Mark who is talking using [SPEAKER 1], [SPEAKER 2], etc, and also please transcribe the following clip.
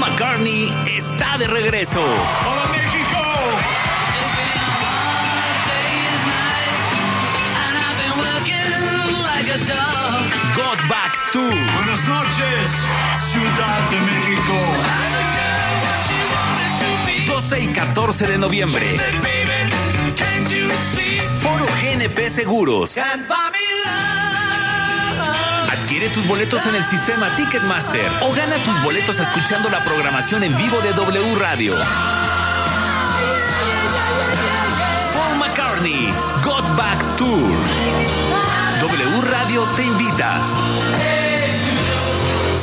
[SPEAKER 1] McCartney está de regreso.
[SPEAKER 2] ¡Hola, México!
[SPEAKER 1] Got Back Tour.
[SPEAKER 2] Buenas noches, Ciudad de México.
[SPEAKER 1] 12 y 14 de noviembre. Foro GNP Seguros. Adquiere tus boletos en el sistema Ticketmaster o gana tus boletos escuchando la programación en vivo de W Radio. Paul McCartney, Got Back Tour. W Radio te invita.